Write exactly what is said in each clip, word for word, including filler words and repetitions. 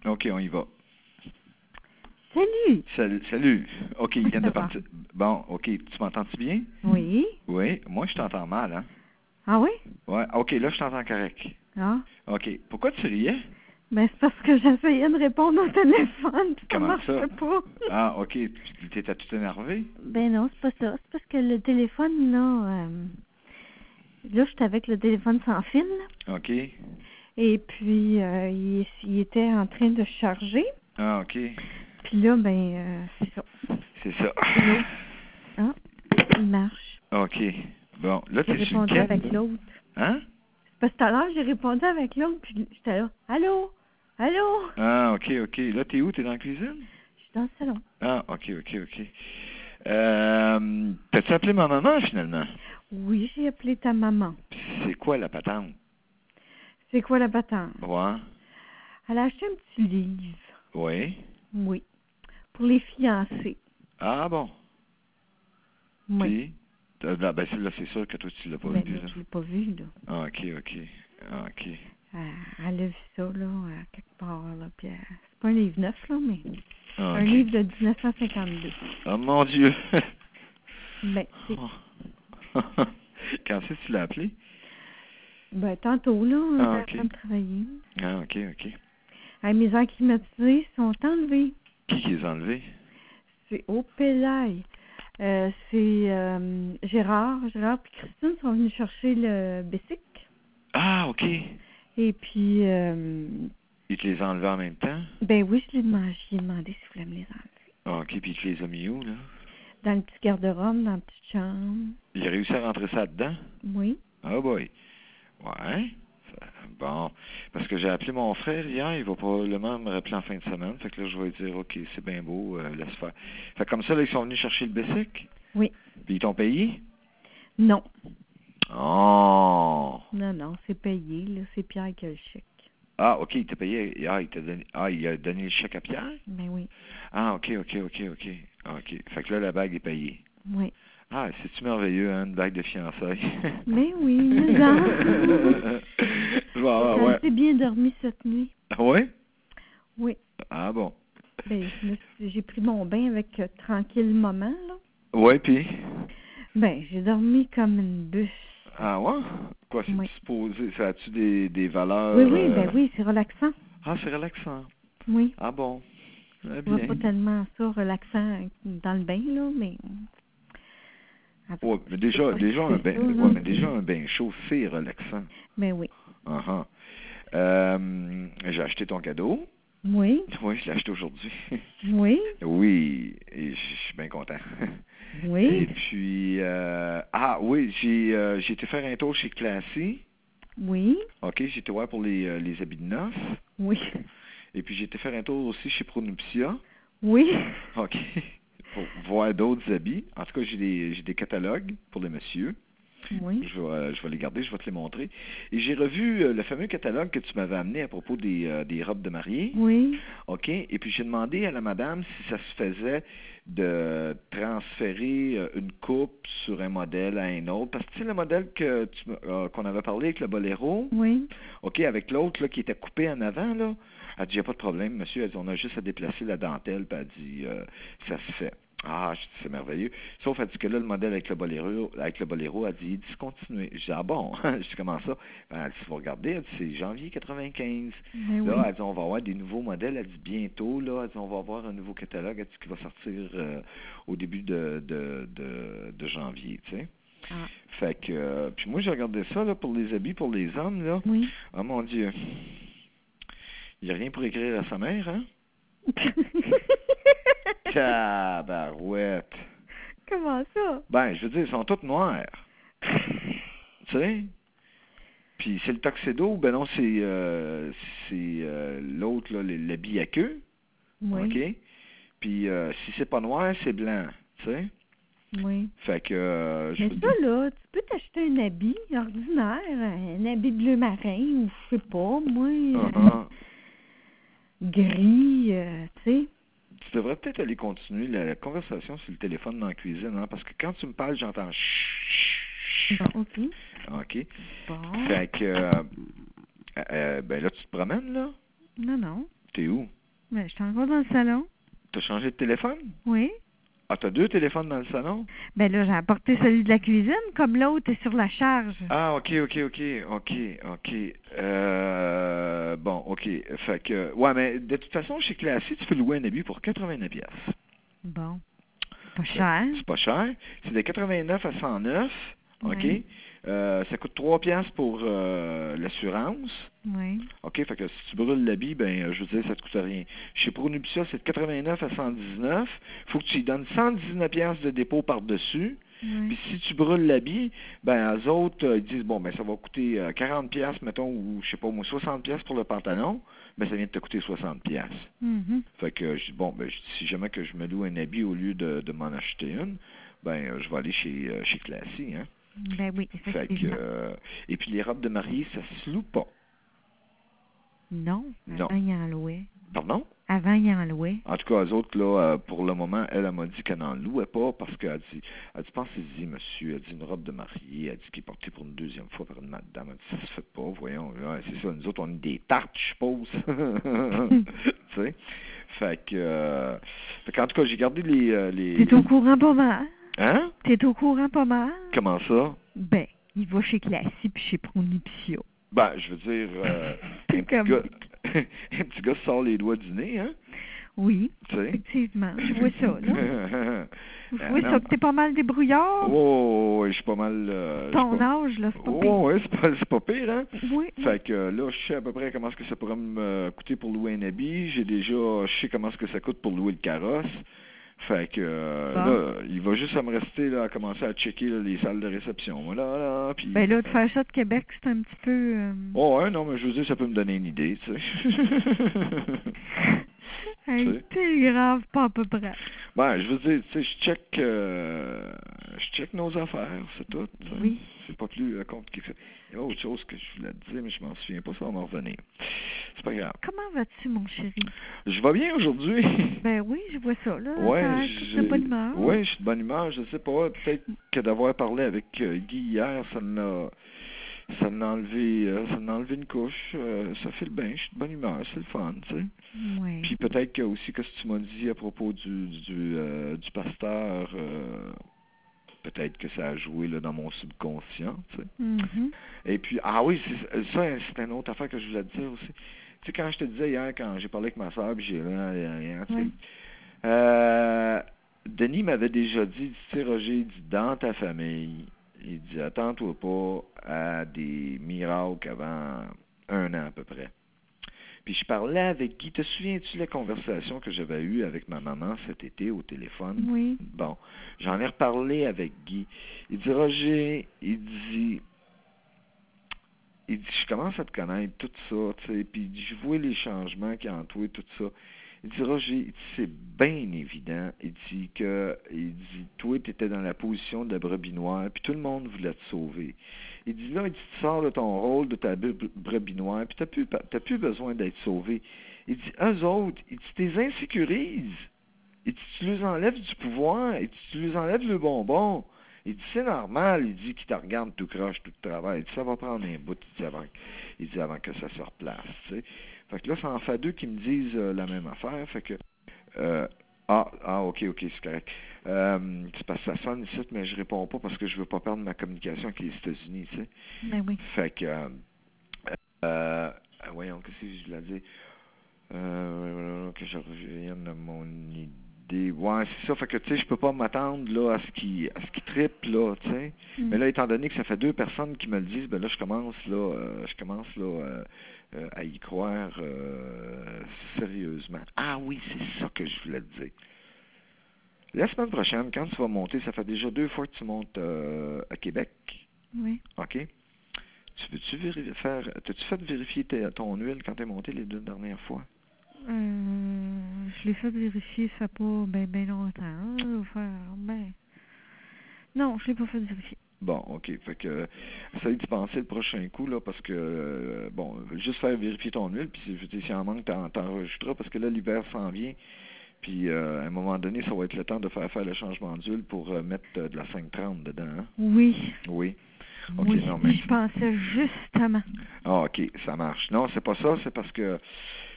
OK, on y va. Salut. Salut. Salut. OK, il vient de Ça va? partir. Bon, OK, tu m'entends-tu bien? Oui. Oui. Moi, je t'entends mal, hein? Ah oui? Ouais. OK, là, je t'entends correct. Ah. OK. Pourquoi tu riais? Ben, c'est parce que j'essayais de répondre au téléphone, puis ça Comment marchait ça? pas. Ah, OK. Tu t'étais tout énervé? Ben non, c'est pas ça. C'est parce que le téléphone, là, euh, là, j'étais avec le téléphone sans fil, là. OK. Et puis, euh, il, il était en train de charger. Ah, OK. Puis là, ben, euh, c'est ça. C'est ça. L'autre. Ah, il marche. OK. Bon, là, J'ai t'es sur répondu lequel, avec là? l'autre. Hein? C'est parce que tout à l'heure, j'ai répondu avec l'autre, puis j'étais là. Allô? Allô? Ah, OK, OK. Là, t'es où? T'es dans la cuisine? Je suis dans le salon. Ah, OK, OK, OK. Euh, t'as-tu appelé ma maman, finalement? Oui, j'ai appelé ta maman. C'est quoi la patente? C'est quoi la patente? Ouais. Elle a acheté un petit livre. Oui. Oui. Pour les fiancés. Ah, bon. Oui. Puis? t'as- Là, ben, c'est- là, c'est sûr que toi, tu l'as pas Mais vu, là, là. je l'ai pas vu, là. Ah, OK, OK. Ah, OK. Elle, elle a vu ça, là, à quelque part, là. Puis, elle- c'est pas un livre neuf, là, mais Ah, un OK. livre de dix-neuf cent cinquante-deux. Oh, mon Dieu! Ben, c'est... Quand c'est que tu l'as appelé? Ben, tantôt, là, Ah, j'étais en OK. train de travailler. Ah, OK, OK. Ah, mes airs climatisés sont enlevés. Qui qui les a enlevés? C'est au Pélaï. Euh, c'est euh, Gérard. Gérard et Christine sont venus chercher le Bessic. Ah, OK. Et puis, euh, Il te les a enlevés en même temps? ben oui, je lui ai demandé, je lui ai demandé s'il voulait me les enlever. Ah, OK, puis il te les a mis où, là? Dans le petit garde-robe, dans la petite chambre. Il a réussi à rentrer ça dedans? Oui. Ah, boy. Ouais. Ça- Bon. Parce que j'ai appelé mon frère hier, il va probablement me rappeler en fin de semaine. Fait que là, je vais lui dire, OK, c'est bien beau, euh, laisse faire. Fait que comme ça, là, ils sont venus chercher le Bessic? Oui. Puis ils t'ont payé? Non. Oh! Non, non, c'est payé, là. C'est Pierre qui a le chèque. Ah, OK, il t'a payé. Ah, il t'a donné. Ah, il a donné le chèque à Pierre? Ben oui. Ah, OK, OK, OK, OK. Ah, OK. Fait que là, la bague est payée. Oui. Ah, c'est-tu merveilleux, hein, une bague de fiançailles? Mais oui, mais non. Bon, J'ai ouais. assez bien dormi cette nuit. Ah ouais? Oui. Ah bon. Ben, je me suis- j'ai pris mon bain avec euh, tranquille moment, là. Ouais, puis? Ben, j'ai dormi comme une bûche. Ah ouais? Quoi, c'est Oui. supposé, ça a-tu des, des valeurs... Oui, oui, euh, ben oui, c'est relaxant. Ah, c'est relaxant. Oui. Ah bon. Très Je vois bien. pas tellement ça relaxant dans le bain, là, mais... Après, Ouais, mais je sais déjà, pas déjà si un c'est bain, ça, là. ouais, mais déjà un bain chaud, c'est relaxant. Ben oui. Uh-huh. Euh, j'ai acheté ton cadeau. Oui. Oui, je l'ai acheté aujourd'hui. Oui. Oui, et je suis bien content. Oui. Et puis, euh, ah oui, j'ai euh, j'ai été faire un tour chez Classy. Oui. OK, j'ai été voir pour les, euh, les habits de noces. Oui. Et puis, j'ai été faire un tour aussi chez Pronuptia. Oui. OK, pour voir d'autres habits. En tout cas, j'ai des, j'ai des catalogues pour les messieurs. Oui. Je vais, euh, je vais les garder, je vais te les montrer. Et j'ai revu euh, le fameux catalogue que tu m'avais amené à propos des, euh, des robes de mariée. Oui. OK? Et puis j'ai demandé à la madame si ça se faisait de transférer euh, une coupe sur un modèle à un autre. Parce que tu sais, le modèle que tu m- euh, qu'on avait parlé avec le boléro, Oui. OK, avec l'autre là, qui était coupé en avant, là, elle dit, il n'y a pas de problème, monsieur. Elle dit, on a juste à déplacer la dentelle, puis elle dit, euh, ça se fait. Ah, je dis, c'est merveilleux. Sauf, elle dit que là, le modèle avec le boléro, avec le boléro, elle dit, discontinué. Je dis, ah bon? Je dis, comment ça? Ben, elle dit, faut regarder, elle dit, c'est janvier quatre-vingt-quinze. Ben Là, oui. elle dit, on va avoir des nouveaux modèles. Elle dit, bientôt, là, elle dit, on va avoir un nouveau catalogue. Elle dit, qui va sortir euh, au début de, de, de, de janvier, tu sais. Ah. Fait que, euh, puis moi, j'ai regardé ça, là, pour les habits, pour les hommes, là. Oui. Oh mon Dieu. Il n'y a rien pour écrire à sa mère, hein? Tabarouette. Comment ça? Ben, je veux dire, ils sont toutes noires. Tu sais? Puis c'est le tuxedo, ben non, c'est euh, c'est euh, l'autre, là, l'habit à queue. Oui. OK? Puis euh, si c'est pas noir, c'est blanc. Tu sais? Oui. Fait que euh, je Mais veux ça, dire. là, tu peux t'acheter un habit ordinaire, un habit bleu marin, ou je sais pas, moi, euh, Uh-huh. gris, euh, tu sais. Tu devrais peut-être aller continuer la, la conversation sur le téléphone dans la cuisine, hein? Parce que quand tu me parles, j'entends chut, chut. Bon, OK. OK? Bon. Fait que euh, euh, ben là, tu te promènes, là? Non, non. T'es où? Ben, je suis encore dans le salon. T'as changé de téléphone? Oui. Ah, t'as deux téléphones dans le salon? Ben là, j'ai apporté celui de la cuisine, comme l'autre est sur la charge. Ah, ok, ok, ok, ok, ok. Euh, bon, ok. Fait que, ouais, mais de toute façon, chez Classy, tu peux louer un habit pour quatre-vingt-neuf piastres. Bon. Pas C'est cher. c'est pas cher. C'est de quatre-vingt-neuf à cent neuf. OK? Oui. Euh, ça coûte trois piastres pour euh, l'assurance. Oui. OK? Fait que si tu brûles l'habit, ben, euh, je veux dire, ça te coûte rien. Chez Pronuptia, c'est de quatre-vingt-neuf à cent dix-neuf. Faut que tu lui donnes cent dix-neuf piastres de dépôt par-dessus. Oui. Puis si tu brûles l'habit, ben, eux autres, euh, ils disent, bon, ben, ça va coûter euh, quarante piastres, mettons, ou, je sais pas, moi, soixante piastres pour le pantalon. Ben, ça vient de te coûter soixante piastres. Mhm. Fait que je dis, bon, ben, je dis, si jamais que je me loue un habit au lieu de, de m'en acheter une, ben, euh, je vais aller chez, euh, chez Classy, hein. Ben oui, Fait que, effectivement. euh, et puis les robes de mariée, ça se loue pas. Non. Non. Avant, il en louait. Pardon? Avant, il en louait. En tout cas, eux autres, là, euh, pour le moment, elle, elle m'a dit qu'elle n'en louait pas parce qu'elle dit, elle dit, pensez-y, monsieur, elle dit, une robe de mariée, elle dit, qui est portée pour une deuxième fois par une madame, elle dit, ça se fait pas, voyons, ouais, c'est ça, nous autres, on est des tartes, je suppose. Tu sais? Fait que, euh, fait qu'en tout cas, j'ai gardé les, euh, les... T'es au courant pas mal. Hein? T'es au courant pas mal. Comment ça? Ben, il va chez Classy puis chez Pronipsia. Ben, je veux dire, euh, Tout un, petit comme- gars, un petit gars sort les doigts du nez, hein? Oui, Tu sais? effectivement. Je vois ça, là. Je Ah, vois non. ça, que t'es pas mal débrouillard. Oh, ouais, je suis pas mal... euh, je suis Ton pas... âge, là, c'est pas pire. Oh, ouais, c'est pas, c'est pas pire, hein? Oui, oui. Fait que euh, là, je sais à peu près comment est-ce que ça pourrait me euh, coûter pour louer un habit. J'ai déjà, je sais comment est-ce que ça coûte pour louer le carrosse. Fait que euh, Bon. là, il va juste à me rester là, à commencer à checker là, les salles de réception. Là, là, puis... Ben là, de faire ça de Québec, c'est un petit peu... euh, Oh, ouais, non, mais je veux dire, ça peut me donner une idée, tu sais. Hey, Tu sais. t'es grave, pas à peu près. Ben, je veux dire, tu sais, je check, euh, je check nos affaires, c'est tout. tu sais. Oui. C'est pas plus euh, compliqué que ça. Il y a autre chose que je voulais te dire, mais je m'en souviens pas, ça va m'en revenir. C'est pas grave. Comment vas-tu, mon chéri? Je vais bien aujourd'hui. Ben oui, je vois ça, là. Ouais, T'as l'air toute de j'ai- bonne humeur. ouais, je suis de bonne humeur, je sais pas. Peut-être que d'avoir parlé avec euh, Guy hier, ça m'a ça m'a enlevé euh, ça m'a enlevé une couche. Euh, ça fait le bien, je suis de bonne humeur, c'est le fun, tu sais. Oui. Puis peut-être que aussi que ce que tu m'as dit à propos du du, euh, du pasteur, euh, peut-être que ça a joué là, dans mon subconscient, tu sais. Mhm. Et puis, ah oui, c'est, ça, c'est une autre affaire que je voulais te dire aussi. Tu sais, quand je te disais hier, quand j'ai parlé avec ma soeur, puis j'ai rien, tu sais, Ouais. euh, Denis m'avait déjà dit, tu sais, Roger, il dit, dans ta famille, il dit, attends-toi pas à des miracles avant un an à peu près. Puis je parlais avec Guy. Te souviens-tu de la conversation que j'avais eue avec ma maman cet été au téléphone? Oui. Bon, j'en ai reparlé avec Guy. Il dit, Roger, il dit, il dit, je commence à te connaître, tout ça, tu sais, puis il dit, je vois les changements qu'il y a en toi, tout ça. Il dit, Roger, il dit, c'est bien évident. Il dit que, il dit, toi, tu étais dans la position de la brebis noire, puis tout le monde voulait te sauver. Il dit, là, il dit, tu sors de ton rôle de ta bre- brebis noire, puis tu n'as plus, t'as plus besoin d'être sauvé. Il dit, eux autres, il dit, tu les insécurises. Il dit, tu leur enlèves du pouvoir, il dit, tu leur enlèves le bonbon. Il dit, c'est normal, il dit, qu'ils te regardent tout croche, tout de travail. Il dit, ça va prendre un bout, il dit, avant, il dit, avant que ça se replace, tu sais. Fait que là, ça en fait deux qui me disent euh, la même affaire, fait que, euh, ah, ah, ok, ok, c'est correct. Euh, c'est parce que ça sonne ici, mais je réponds pas parce que je veux pas perdre ma communication avec les États-Unis, tu sais. Ben oui. Fait que, euh, euh, voyons, qu'est-ce que je voulais dire? Euh, que je revienne à mon idée. Ouais, c'est ça. Fait que, tu sais, je peux pas m'attendre, là, à ce qui, à ce qui triple, là, tu sais. Mm. Mais là, étant donné que ça fait deux personnes qui me le disent, ben là, je commence, là, euh, je commence, là, euh, euh, à y croire euh, sérieusement. Ah oui, c'est ça que je voulais te dire. La semaine prochaine, quand tu vas monter, ça fait déjà deux fois que tu montes euh, à Québec, Oui. OK? Tu peux-tu vérifier, faire, t'as-tu fait vérifier ta- ton huile quand t'es monté les deux dernières fois? Euh, je l'ai fait vérifier, ça fait pas ben, ben longtemps. Hein, ça va faire, ben... Non, je l'ai pas fait vérifier. Bon, OK. Fait que, euh, essaye d'y penser le prochain coup, là, parce que, euh, bon, juste faire vérifier ton huile, puis si, je veux dire, s'il en manque, t'en, t'enregistreras, parce que là, l'hiver s'en vient, puis euh, à un moment donné, ça va être le temps de faire faire le changement d'huile pour euh, mettre euh, de la cinq trente dedans, hein? Oui. Oui. OK, Oui, non, mais... je pensais justement. Ah, OK, ça marche. Non, c'est pas ça, c'est parce que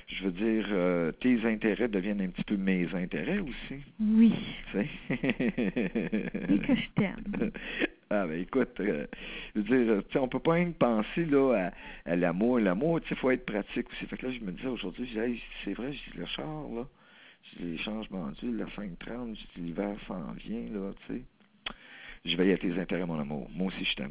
je veux dire, euh, tes intérêts deviennent un petit peu mes intérêts aussi. Oui. Tu sais? Et que je t'aime. Ah ben écoute, euh, je veux dire, tu sais, on peut pas même penser là à, à l'amour. L'amour, tu sais, faut être pratique aussi. Fait que là, je me disais aujourd'hui, je disais, hey, c'est vrai, je dis le char, là, je dis les changements d'huile, la cinq trente, je dis l'hiver s'en vient, là, tu sais. Je veille à tes intérêts, mon amour. Moi aussi, je t'aime.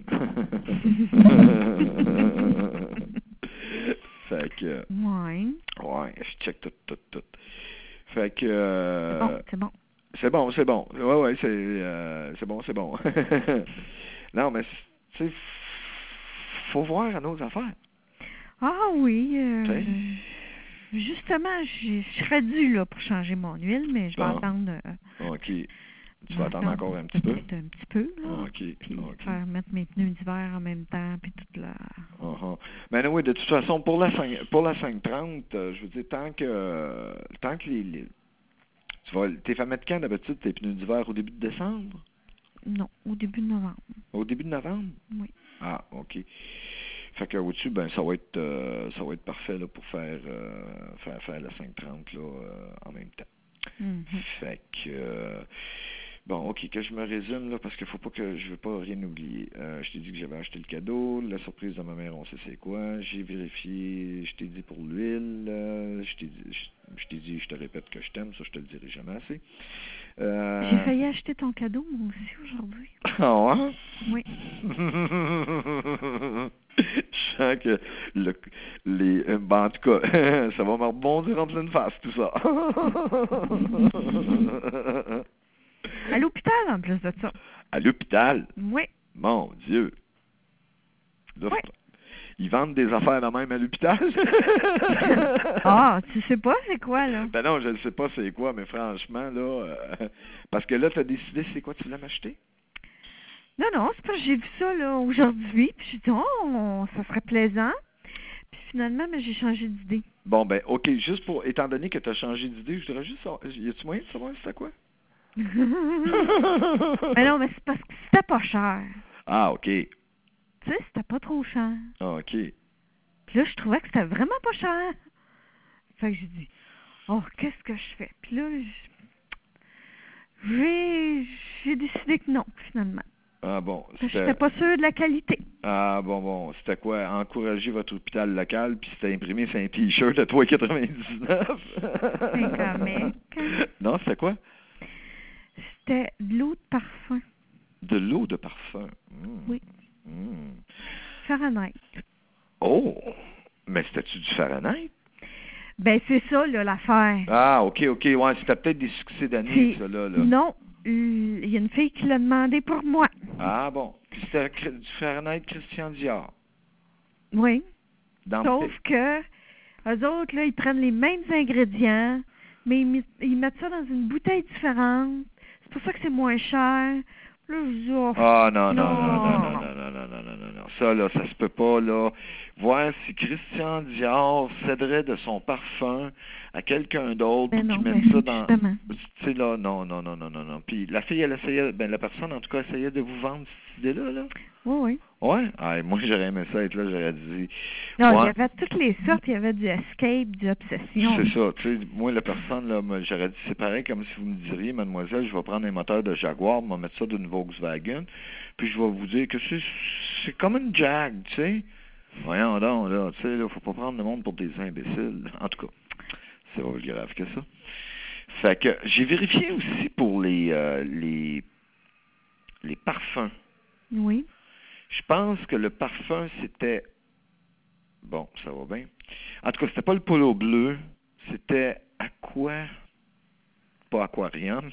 Fait que, Ouais. ouais, je check tout, tout, tout. Fait que, euh, C'est bon, c'est bon, c'est bon. Ouais, ouais, c'est, euh, c'est bon, c'est bon. Non, mais, tu sais, faut voir à nos affaires. Ah oui. Tu Euh, sais? justement, je je serais dû là pour changer mon huile, mais je vais Bon, attendre. Euh, OK. Tu je vais vas attendre attendre encore un petit peu? peut-être un petit peu, là. OK, Puis OK. faire mettre mes pneus d'hiver en même temps, puis toute la. Uh-huh. Mais oui, de toute façon, pour la cinq, pour la cinq trente, euh, je veux dire, tant que, euh, tant que les, les- tu vas, t'es fait mettre quand d'habitude tes pneus d'hiver au début de décembre? Non, au début de novembre. Au début de novembre? Oui. Ah, OK. Fait que au-dessus, ben ça va être euh, ça va être parfait là, pour faire, euh, faire faire la cinq trente là, euh, en même temps. Mhm. Fait que euh, bon, ok, que je me résume là, parce qu'il faut pas que je veux pas rien oublier. Euh, je t'ai dit que j'avais acheté le cadeau, la surprise de ma mère, on sait c'est quoi. J'ai vérifié, je t'ai dit pour l'huile, euh, je t'ai dit, je, je t'ai dit, je te répète que je t'aime, ça je te le dirai jamais assez. Euh... J'ai failli acheter ton cadeau, moi aussi, aujourd'hui. Ah ouais? Oui. Je sens que le, les, euh, ben, en tout cas, ça va me rebondir en pleine face, tout ça. À l'hôpital, en plus de ça. À l'hôpital? Oui. Mon Dieu. Là, Oui. ils vendent des affaires de même à l'hôpital? Ah, tu sais pas c'est quoi, là? Ben non, je ne sais pas c'est quoi, mais franchement, là, euh, parce que là, tu as décidé c'est quoi tu voulais m'acheter? Non, non, c'est parce que j'ai vu ça, là, aujourd'hui, puis je suis dit, oh, ça serait plaisant. Puis finalement, mais j'ai changé d'idée. Bon, ben, OK, juste pour, étant donné que tu as changé d'idée, je voudrais juste savoir, y a-tu moyen de savoir c'était quoi? Mais non, mais c'est parce que c'était pas cher. Ah, OK. Tu sais, c'était pas trop cher. Ah, OK. Puis là, je trouvais que c'était vraiment pas cher. Fait que j'ai dit, oh, qu'est-ce que je fais? Puis là, j'ai, j'ai décidé que non, finalement. Ah, bon. Parce que j'étais pas sûre de la qualité. Ah, bon, bon. C'était quoi? Encourager votre hôpital local, puis c'était imprimé sur un T-shirt de trois quatre-vingt-dix-neuf. C'est comique. Non, c'était quoi? C'était de l'eau de parfum. De l'eau de parfum. Mmh. Oui. Mmh. Fahrenheit. Oh! Mais c'était-tu du Fahrenheit? Ben, c'est ça, là, l'affaire. Ah, OK, OK. Ouais, c'était peut-être des succès d'année, Puis, ça, là, là. non, il y a une fille qui l'a demandé pour moi. Ah, bon. Puis c'était cr- du Fahrenheit Christian Dior. Oui. Dans Sauf que, eux autres, là, ils prennent les mêmes ingrédients, mais ils, met- ils mettent ça dans une bouteille différente. C'est pour ça que c'est moins cher. Là, je dis, oh, Ah, non, non, non, non, non, non, non, non, non, non, non, non, non, non. Ça, là, ça se peut pas, là. Voir si Christian Dior céderait de son parfum à quelqu'un d'autre Ben pour non, qu'il ben mette ça dans... justement. Tu sais, là, non, non, non, non, non, non. Puis la fille, elle essayait, ben la personne, en tout cas, essayait de vous vendre cette idée-là, là. Oui, oui. Ouais? Ah, moi, j'aurais aimé ça être là, j'aurais dit... Non, moi, il y avait toutes les sortes. Il y avait du Escape, du Obsession. c'est ça, tu sais, moi, la personne, là, me- j'aurais dit, c'est pareil comme si vous me diriez, mademoiselle, je vais prendre un moteur de Jaguar, je vais mettre ça d'une Volkswagen, puis je vais vous dire que c'est c'est comme une Jag, tu sais. Voyons donc, là, tu sais, là, faut pas prendre le monde pour des imbéciles. En tout cas, c'est pas plus grave que ça. Fait que, j'ai vérifié aussi pour les, euh, les, les parfums. Oui. Je pense que le parfum, c'était... Bon, ça va bien. En tout cas, c'était pas le polo bleu, c'était Aqua... Pas Aquarium.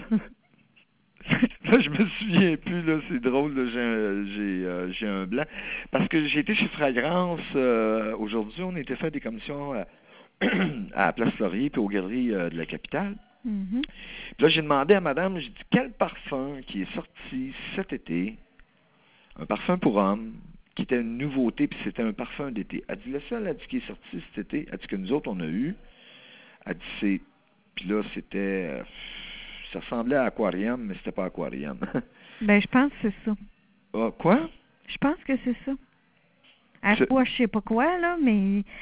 Là, je me souviens plus, là, c'est drôle, là, j'ai, un- j'ai, euh, j'ai un blanc. Parce que j'ai été chez Fragrance, euh, aujourd'hui, on était fait des commissions à, à la Place Laurier puis aux galeries euh, de la capitale. Mhm. Puis là, j'ai demandé à madame, j'ai dit, quel parfum qui est sorti cet été, un parfum pour homme, qui était une nouveauté, puis c'était un parfum d'été. Elle dit, le seul, elle dit, qui est sorti cet été, elle dit que nous autres, on a eu, elle dit, c'est, puis là, c'était, euh, ça ressemblait à Aquarium, mais c'était pas Aquarium. Ben, je pense que c'est ça. Ah, quoi? Je pense que c'est ça. À C'est- quoi, je sais pas quoi, là, mais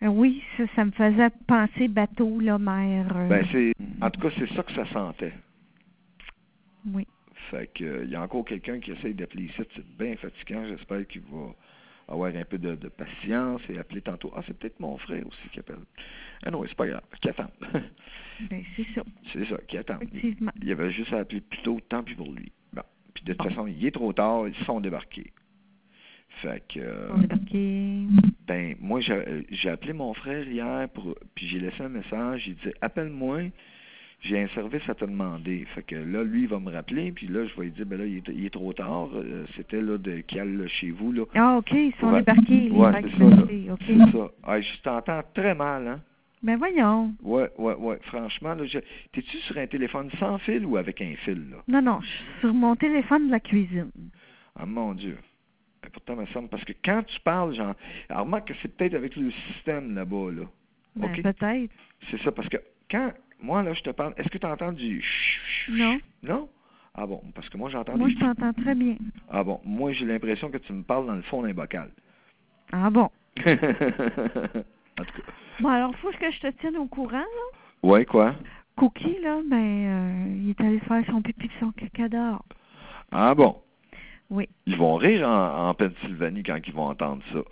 Euh, oui, ça, ça me faisait penser bateau, là, mer. euh, Ben, c'est, en tout cas, c'est ça que ça sentait. Oui. Fait que, euh, il y a encore quelqu'un qui essaye d'appeler ici, c'est bien fatigant, j'espère qu'il va avoir un peu de, de patience et appeler tantôt. Ah, c'est peut-être mon frère aussi qui appelle. Ah non, c'est pas grave, qui attend. Ben, c'est ça. C'est ça, qui attend. Effectivement. Il y avait juste à appeler plus tôt, tant pis pour lui. Bon. Puis de toute façon, il est trop tard, ils sont débarqués. Fait que, euh, On est parqué. ben, moi, j'ai euh, j'ai appelé mon frère hier, pour, puis j'ai laissé un message, il dit, appelle-moi, j'ai un service à te demander. Fait que là, lui, il va me rappeler, puis là, je vais lui dire, ben là, il est, il est trop tard, euh, c'était là de Cal chez vous, là. Ah, OK, ils sont Pour- débarqués, les Ouais, vagues c'est ça, là. glacées, OK. C'est ça. Ah, je t'entends très mal, hein? Ben, voyons. Ouais, ouais, ouais. Franchement, là, je... t'es-tu sur un téléphone sans fil ou avec un fil, là? Non, non, je suis sur mon téléphone de la cuisine. Ah, mon Dieu. Ben, pourtant, me semble, parce que quand tu parles, genre, alors, remarque que c'est peut-être avec le système là-bas, là. Ben, OK? peut-être. C'est ça, parce que quand, moi, là, je te parle, est-ce que tu entends du chut, chut, Non. chut? Non? Ah bon, parce que moi, j'entends Moi, des... je t'entends très bien. Ah bon, moi, j'ai l'impression que tu me parles dans le fond d'un bocal. Ah bon. En tout cas. Bon, alors, faut que je te tienne au courant, là. Ouais, quoi? Cookie, là, ben, euh, il est allé faire son pipi de son caca dehors. Ah bon. Oui. Ils vont rire en, en Pennsylvanie quand ils vont entendre ça.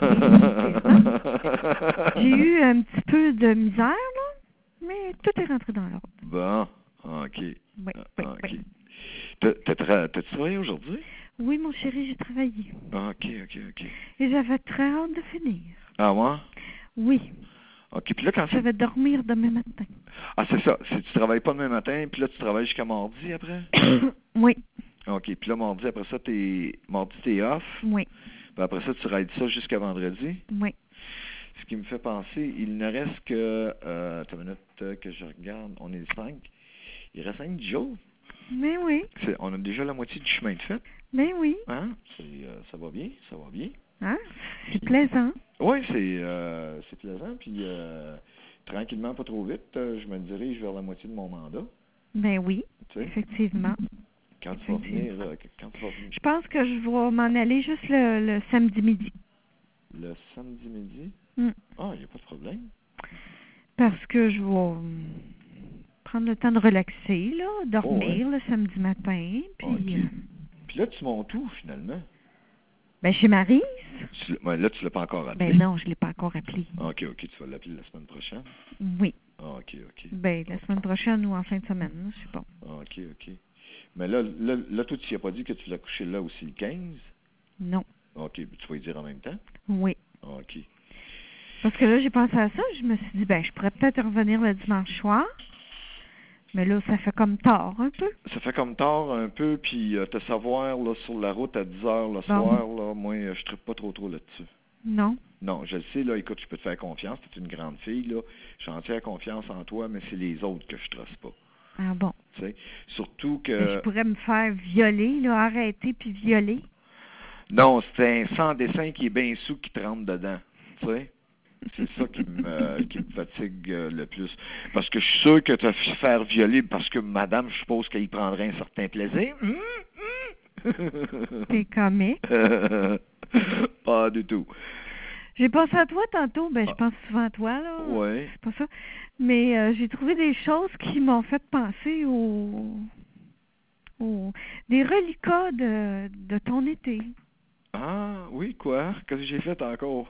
J'ai eu un petit peu de misère, là, mais tout est rentré dans l'ordre. Bon, OK. Oui, oui, OK. oui. T'as, t'as, tra- t'as-tu travaillé aujourd'hui? Oui, mon chéri, j'ai travaillé. OK, OK, OK. Et j'avais très hâte de finir. Ah ouais? Oui. OK, puis là, quand Je c'est... vais dormir demain matin. Ah, c'est ça. C'est, tu travailles pas demain matin, puis là, tu travailles jusqu'à mardi après? Oui, OK, puis là, mardi, après ça, t'es... Mardi, t'es off. oui, Puis après ça, tu raides ça jusqu'à vendredi. oui. Ce qui me fait penser, il ne reste que... Euh, attends une minute euh, que je regarde. On est le cinq. Il reste cinq jours. Mais oui, C'est, on a déjà la moitié du chemin de fait. mais oui. Hein? C'est, euh, ça va bien, ça va bien. Hein? C'est plaisant. Oui, c'est, euh, c'est plaisant. Puis, euh, tranquillement, pas trop vite, euh, je me dirige vers la moitié de mon mandat. Ben oui, Tu sais, effectivement. quand tu vas venir, euh, quand tu vas venir Je pense que je vais m'en aller juste le, le samedi midi. le samedi midi, Hmm. ah, il n'y a pas de problème. Parce que je vais hum, prendre le temps de relaxer, là, dormir Oh, le samedi matin. Puis, OK. euh, Puis là, tu montes où, finalement? ben chez Maryse. Tu l'as- ouais, là, tu l'as pas encore appelé? Ben non, je ne l'ai pas encore appelé. OK, OK, tu vas l'appeler la semaine prochaine? Oui. Ah, OK, OK. Ben la semaine prochaine ou en fin de semaine, là, je sais pas. Ah, OK, OK. Mais là, là, là toi, tu n'y as pas dit que tu l'as couché là aussi le quinze? Non. OK, tu vas y dire en même temps? Oui. Ah, OK. Parce que là, j'ai pensé à ça. Je me suis dit, ben, je pourrais peut-être revenir le dimanche soir. Mais là, ça fait comme tard un peu. Ça fait comme tard un peu, puis euh, te savoir là, sur la route à dix heures le Bon. soir, là, moi, euh, je ne pas trop trop là-dessus. Non. Non, je le sais, là, écoute, je peux te faire confiance, tu es une grande fille, là. J'ai entière confiance en toi, mais c'est les autres que je trosse pas. Ah bon. Tu sais. Surtout Ben, que. je pourrais me faire violer, là, arrêter puis violer. Non, c'est un sans-dessin qui est bien sous qui te rentre dedans. Tu sais. C'est ça qui me, qui me fatigue euh, le plus. Parce que je suis sûr que te f- faire violer, parce que madame, je suppose qu'elle y prendrait un certain plaisir. Hum, hum. T'es comique. Pas du tout. J'ai pensé à toi tantôt. Ben, je Ah. pense souvent à toi, là. Ouais. C'est pas ça. Mais euh, j'ai trouvé des choses qui m'ont fait penser au... au... des reliquats de, de ton été. Ah, oui, quoi? Qu'est-ce que j'ai fait encore?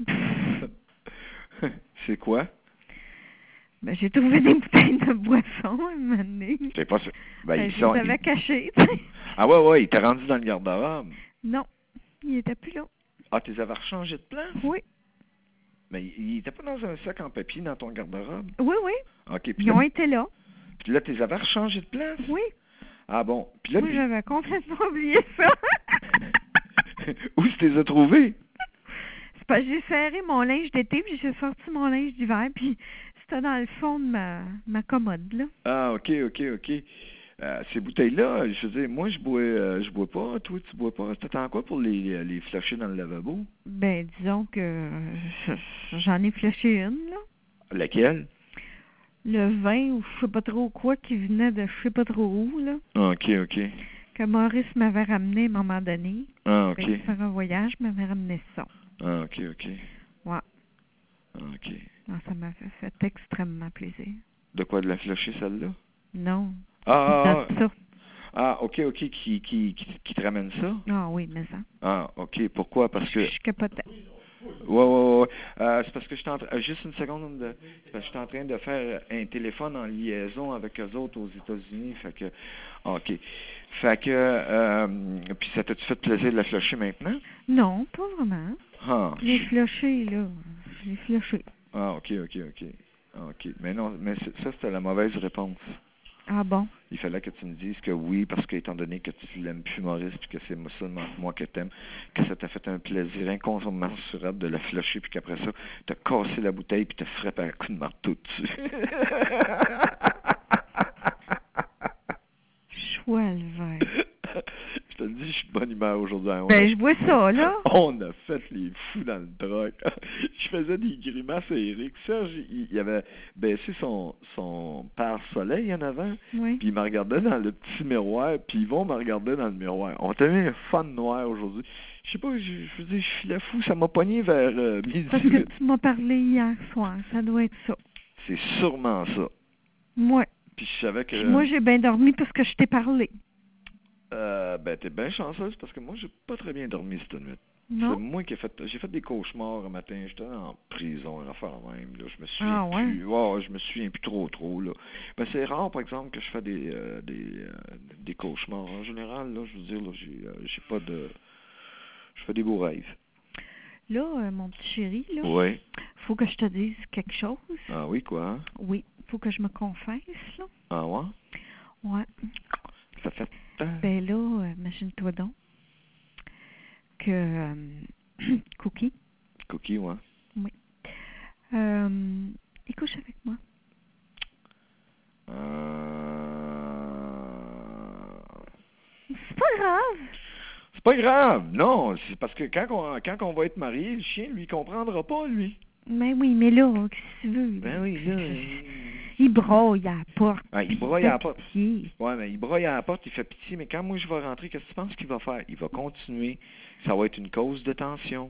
C'est quoi? Ben, j'ai trouvé des bouteilles de boisson à un moment donné. C'est pas ça. Ben, Ben, ils je sont. les avais ils- cachés, tu sais. Ah, ouais, ouais, il t'a rendu dans le garde-robe. Non, il était plus là. Ah, tu les avais rechangés de place? Oui, Mais il était pas dans un sac en papier dans ton garde-robe? oui, oui. OK, puis Ils là, ont été là. puis là, tu les avais rechangés de place? Oui. Ah bon. Puis là, Moi, puis- j'avais complètement oublié ça. où tu les as trouvés? C'est pas, j'ai serré mon linge d'été, puis j'ai sorti mon linge d'hiver, puis c'était dans le fond de ma, ma commode, là. Ah, OK, OK, OK. Euh, ces bouteilles-là, je veux dire, moi, je bois euh, je bois pas. Toi, tu bois pas. T'attends quoi pour les, les flasher dans le lavabo? Ben, disons que j'en ai fléché une, là. Laquelle? Le vin, ou je sais pas trop quoi, qui venait de je sais pas trop où, là. Ah, OK, OK. Que Maurice m'avait ramené à un moment donné. Ah, OK. Ben, pour faire un voyage, m'avait ramené ça. Ah, OK, OK. Ouais. OK. Non, ça m'a fait, fait extrêmement plaisir. De quoi, de la flusher, celle-là? Non. Ah, ah, Ça. ah, OK, OK, qui, qui, qui, qui te ramène ça? Ah oui, mais ça. Ah, OK, pourquoi? Parce que... Je capotais. Ouais, ouais, ouais. Euh, c'est parce que je suis en train... Juste une seconde, de... c'est parce que je suis en train de faire un téléphone en liaison avec eux autres aux États-Unis, fait que... OK. Fait que... Euh... Puis ça t'a-tu fait plaisir de la flusher maintenant? Non, pas vraiment. Ah, Les je- flushés, là. Les flushés. ah, OK, OK, OK. OK. Mais non, mais c'est- ça, c'était la mauvaise réponse. Ah bon? Il fallait que tu me dises que oui, parce que étant donné que tu l'aimes plus Maurice, puis que c'est moi- seulement moi que t'aimes, que ça t'a fait un plaisir incommensurable de la flusher, puis qu'après ça, t'as cassé la bouteille, puis t'as frappé un coup de marteau dessus. Choix le vert. Je te le dis, je suis de bonne humeur aujourd'hui. On Ben, a- je vois ça, là. On a fait les fous dans le truck. Je faisais des grimaces à Eric. Serge, il, il avait baissé son, son pare-soleil en avant, Oui. puis il me regardait dans le petit miroir, puis Yvon me regardait dans le miroir. On t'a mis un fun noir aujourd'hui. Je sais pas, je, je veux dire, je filais fou. Ça m'a pogné vers euh, midi. Parce que tu m'as parlé hier soir. Ça doit être ça. C'est sûrement ça. Moi. Puis je savais que... Puis moi, j'ai bien dormi parce que je t'ai parlé. Euh, ben, t'es bien chanceuse parce que moi, j'ai pas très bien dormi cette nuit. C'est Non? moi qui ai fait. J'ai fait des cauchemars un matin. J'étais en prison, une affaire même. Là. Je me suis Ah, ouais? plus. Ouais, je me souviens plus trop trop. Là. Ben, c'est rare, par exemple, que je fais des euh, des, euh, des cauchemars. En général, là, je veux dire, là, j'ai, euh, j'ai pas de. Je fais des beaux rêves. Là, euh, mon petit chéri, là, Oui. faut que je te dise quelque chose. Ah oui, quoi? Hein? Oui, faut que je me confesse, là. Ah ouais? Ouais. Ça fait. Euh, Ben là, euh, imagine-toi donc que euh, Cookie, Cookie, ouais. oui, euh, il couche avec moi. Euh... C'est pas grave. C'est pas grave, non. C'est parce que quand on, quand on va être marié, le chien, lui, il comprendra pas, lui. Mais oui, mais là, qu'est-ce que tu veux? Ben oui, là. euh, Il broille à la porte. Ah, il puis broille fait à la porte. pitié. Ouais, mais il broille à la porte, il fait pitié, mais quand moi je vais rentrer, qu'est-ce que tu penses qu'il va faire? Il va continuer. Ça va être une cause de tension.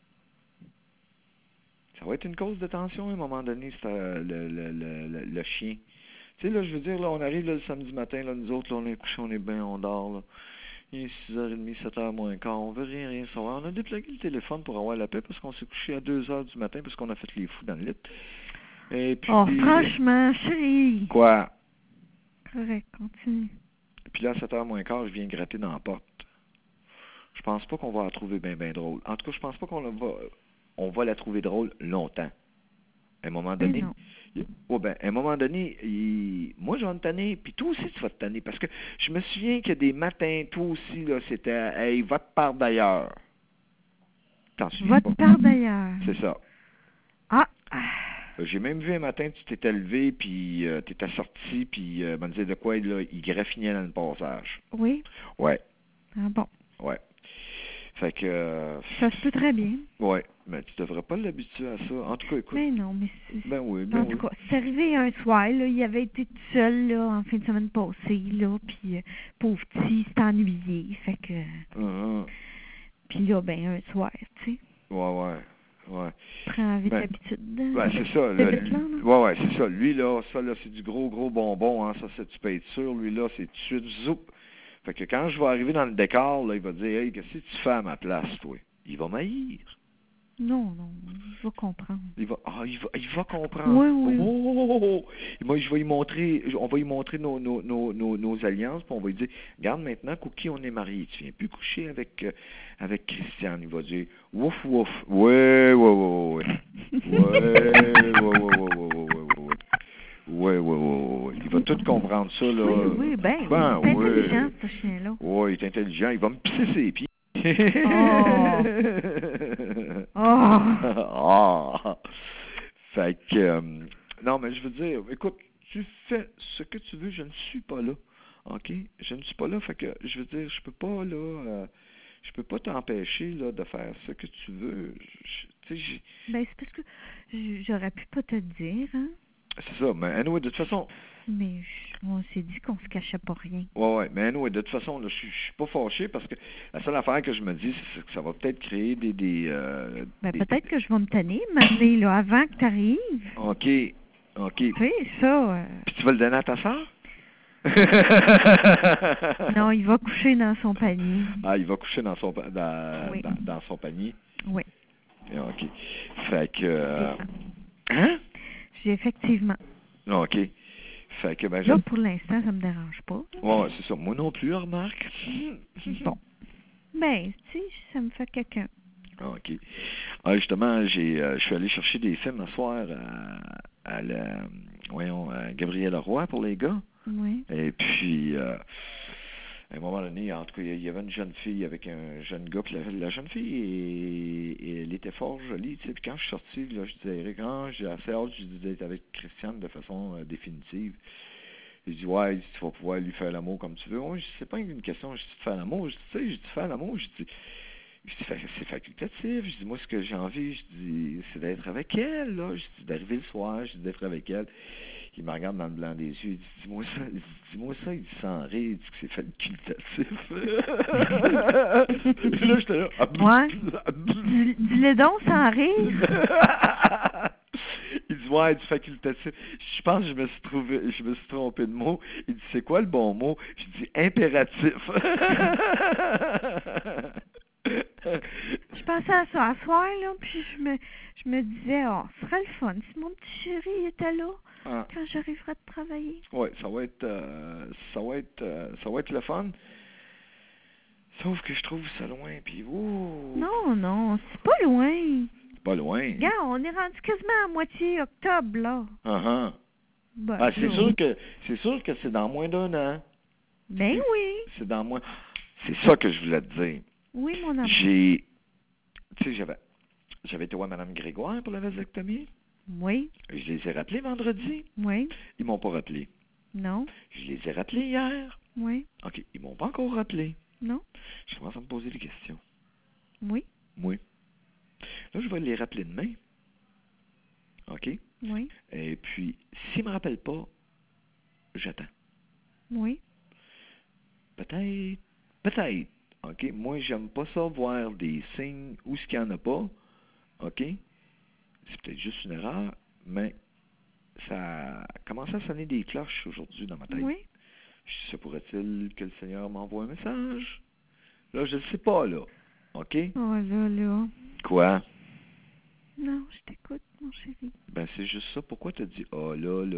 Ça va être une cause de tension à un moment donné, c'est euh, le, le, le, le, le chien. Tu sais, là, je veux dire, là, on arrive là, le samedi matin, là, nous autres, là, on est couchés, on est bien, on dort, là. Il est six heures trente, sept heures moins quart, on veut rien, rien savoir. On a déplugué le téléphone pour avoir la paix parce qu'on s'est couché à deux heures du matin parce qu'on a fait les fous dans le lit. Et puis... Oh, franchement, chérie. Quoi? Correct, continue. Puis là, à sept heures moins quart, je viens gratter dans la porte. Je pense pas qu'on va la trouver bien, bien drôle. En tout cas, je pense pas qu'on la va... On va la trouver drôle longtemps. À un moment Ben donné... non. il- oh ben, à un moment donné, il- moi, je vais me tanner, puis toi aussi, tu vas te tanner. Parce que je me souviens que des matins, toi aussi, là, c'était « Hey, va te part d'ailleurs ». T'en souviens Votre pas? part d'ailleurs. C'est ça. Ah. J'ai même vu un matin, tu t'étais levé, puis euh, tu étais sorti, puis euh, me disait de quoi là, il graffinait dans le passage. Oui. Ouais, Ah bon. ouais. Fait que... euh, Ça se peut très bien. ouais, mais tu devrais pas l'habituer à ça. En tout cas, écoute. Mais non, mais c'est... Ben oui, ben En oui. tout cas, c'est arrivé un soir, là, il avait été tout seul, là, en fin de semaine passée, là, puis euh, pauvre petit, s'est ennuyé, fait que... Uh-huh. Puis là, ben, un soir, tu sais, Ouais, ouais, ouais. prends vite Ben, l'habitude. Ben, c'est ça. C'est Là, vite lui- là, là. ouais, ouais, c'est ça. Lui, là, ça, là, c'est du gros, gros bonbon, hein. Ça, c'est, tu peux être sûr. Lui, là, c'est tout de suite, zoup. Fait que quand je vais arriver dans le décor, là, il va dire, hey, qu'est-ce que tu fais à ma place, toi? Il va m'haïr. Non, non, je vais comprendre. Il va, ah, il va, il va comprendre. Oui, oui. Oh, oh, oh, oh. Et moi, je vais lui montrer, on va lui montrer nos, nos, nos, nos, nos alliances, puis on va lui dire, regarde maintenant, Cookie, on est mariés. Tu viens plus coucher avec, euh, avec Christiane. Il va dire, ouf, ouf. Ouais, ouais, ouais, ouais. Ouais, ouais, ouais, ouais, ouais, ouais, ouais, ouais. Ouais, ouais, ouais, ouais. Il va tout comprendre ça, là. Oui, oui, ben, Ben, il est ouais. intelligent, ce chien-là. Ouais, il est intelligent. Il va me pisser ses pieds. Oh. Oh. Ah. Fait que, euh, non, mais je veux dire, écoute, tu fais ce que tu veux, je ne suis pas là. OK? Je ne suis pas là, fait que, je veux dire, je peux pas, là, euh, je peux pas t'empêcher, là, de faire ce que tu veux. Je- Tu sais, j'ai- Ben, c'est parce que j- j'aurais pu pas te le dire, hein, c'est ça, mais anyway, de toute façon, mais je On s'est dit qu'on se cachait pas rien. Ouais, ouais. Mais anyway, de toute façon, là, je suis je suis pas fâché parce que la seule affaire que je me dis, c'est que ça va peut-être créer des... des, euh, Ben, des- peut-être que je vais me tanner, m'amener, là, avant que tu arrives. OK. OK. Tu sais, ça... euh, Puis tu vas le donner à ta soeur? Non, il va coucher dans son panier. Ah, il va coucher dans son, pa- dans, Oui. dans, dans son panier. Oui. OK. Fait que... euh, Hein? J'ai effectivement. OK. Fait que, ben, Là, j'aime... pour l'instant, ça me dérange pas. Ouais, c'est ça. Moi non plus, remarque. Bon. Ben, tu sais, ça me fait quelqu'un. OK. Ah, justement, j'ai, euh, je suis allé chercher des films ce soir à, à la, voyons, à Gabriel Roy pour les gars. Oui. Et puis, euh, à un moment donné, en tout cas, il y avait une jeune fille avec un jeune gars. Puis la, la jeune fille, et, et elle était fort jolie. Tu sais, puis quand je suis sorti, là, je disais, Eric, ah, j'ai assez hâte je dis, d'être avec Christiane de façon euh, définitive. Il dit, ouais, il dit, tu vas pouvoir lui faire l'amour comme tu veux. Moi, je dis, c'est pas une question, je dis, faire l'amour. Je dis, tu sais, je dis, faire l'amour. Je dis, je dis, Fa- c'est facultatif. Je dis, moi, ce que j'ai envie, je dis, c'est d'être avec elle, là. Je dis, d'arriver le soir, je dis, d'être avec elle. Il me regarde dans le blanc des yeux, il dit, dis-moi ça, il dit, dis-moi ça, il dit, sans rire, il dit que c'est facultatif. Puis là, j'étais là. Ouais. Dis- Dis-le donc sans rire. Il dit, ouais, du facultatif. Je pense que je me suis trouvé, je me suis trompé de mot. Il dit, c'est quoi le bon mot? Je dis, impératif. Je pensais à ça à soir, là, puis je me, je me disais, oh, ce serait le fun si mon petit chéri était là Ah. quand j'arriverai de travailler. Ouais, ça va être, euh, ça va être, euh, ça va être le fun. Sauf que je trouve ça loin, puis ouh. Non, non, c'est pas loin. Pas loin. Regarde, on est rendu quasiment à moitié octobre, là. Uh-huh. Ben, Ah, c'est là. sûr que c'est sûr que c'est dans moins d'un an. Ben oui. C'est dans moins. C'est ça que je voulais te dire. Oui, mon amour. J'ai, tu sais, j'avais, j'avais été voir Mme Grégoire pour la vasectomie. Oui, Je les ai rappelés vendredi. oui, Ils m'ont pas rappelé. non, Je les ai rappelés hier. oui, OK, ils m'ont pas encore rappelé. non, Je commence à me poser des questions. oui, Oui. Là, je vais les rappeler demain. OK? oui, Et puis, s'ils ne me rappellent pas, j'attends. oui. Peut-être. Peut-être. OK? Moi, j'aime pas ça, voir des signes où ce qu'il n'y en a pas. OK? C'est peut-être juste une erreur, mais ça a commencé à sonner des cloches aujourd'hui dans ma tête. Oui. Se pourrait-il que le Seigneur m'envoie un message? Là, je ne sais pas, là. OK? Oh là là. Quoi? Non, je t'écoute, mon chéri. Ben, c'est juste ça. Pourquoi tu as dit « Ah, là, là »?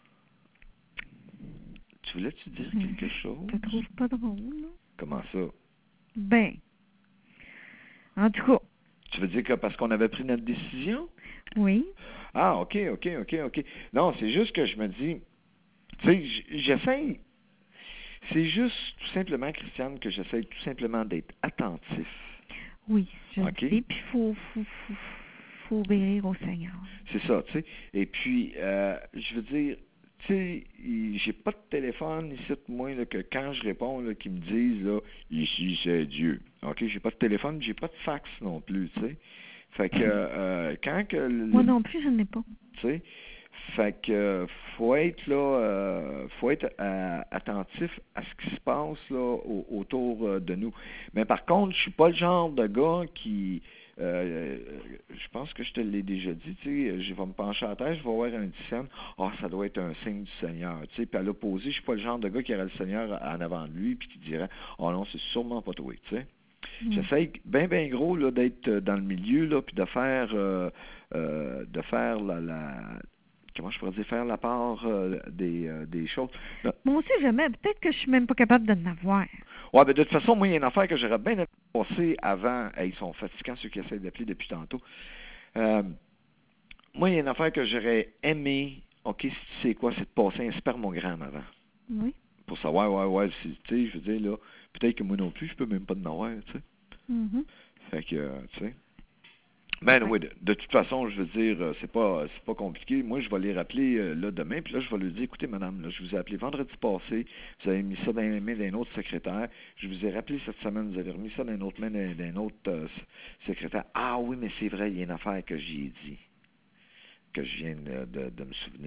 Tu voulais-tu dire quelque chose? Je te trouve pas drôle, là? Comment ça? Ben. En tout cas, Tu veux dire que parce qu'on avait pris notre décision? oui. Ah, OK, OK, OK, OK. Non, c'est juste que je me dis, tu sais, j- j'essaie, c'est juste tout simplement, Christiane, que j'essaie tout simplement d'être attentif. Oui, je OK. le sais. Puis il faut, faut, faut, faut obéir au Seigneur. C'est ça, tu sais. Et puis, euh, je veux dire, tu sais, il- j'ai pas de téléphone ici, moi, là, que quand je réponds, là, qu'ils me disent, là, ici, c'est Dieu. OK, j'ai pas de téléphone, j'ai pas de fax non plus, tu sais. Fait que, euh, quand que... le- Moi non plus, je n'ai pas. Tu sais, fait que euh, faut être là, euh, faut être euh, attentif à ce qui se passe là au- autour euh, de nous. Mais par contre, je suis pas le genre de gars qui, euh, je pense que je te l'ai déjà dit, tu sais, je vais me pencher à la tête, je vais voir un dixième, ah, ça doit être un signe du Seigneur, tu sais. Puis à l'opposé, je suis pas le genre de gars qui aurait le Seigneur en avant de lui puis qui dirait, oh non, c'est sûrement pas toi, tu sais. Mm. J'essaie bien, bien gros là, d'être dans le milieu, là, puis de faire euh, euh, de faire la, la comment je pourrais dire, faire la part euh, des, euh, des choses. Non. Moi aussi, jamais. Peut-être que je suis même pas capable de l'avoir. Ouais, ben de toute façon, moi, il y a une affaire que j'aurais bien aimé passer avant. Hey, ils sont fatigants, ceux qui essaient d'appeler depuis tantôt. Euh, moi, il y a une affaire que j'aurais aimé, OK, si tu sais quoi, c'est de passer un spermogramme avant. Oui. Pour savoir, ouais, ouais, si, tu sais, je veux dire, là, peut-être que moi non plus, je peux même pas en avoir, tu sais. Mhm. Fait que, euh, tu sais. Ben oui, de, de toute façon, je veux dire, euh, c'est pas c'est pas compliqué. Moi, je vais les rappeler euh, là demain, puis là, je vais lui dire, écoutez, madame, là, je vous ai appelé vendredi passé, vous avez mis ça dans les mains d'un autre secrétaire, je vous ai rappelé cette semaine, vous avez remis ça dans une autre main d'un, d'un autre euh, secrétaire. Ah oui, mais c'est vrai, il y a une affaire que j'y ai dit, que je viens de, de, de me souvenir.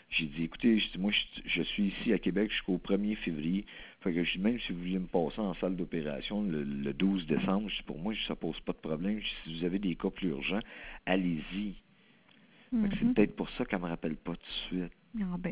J'ai dit, écoutez, je, dis, moi, je, je suis ici à Québec jusqu'au premier février. Fait que je dis, même si vous voulez me passer en salle d'opération le, le douze décembre, je dis, pour moi, ça pose pas de problème. Je dis, si vous avez des cas plus urgents, allez-y. Fait que c'est Mhm. peut-être pour ça qu'elle me rappelle pas tout de suite. Ah ben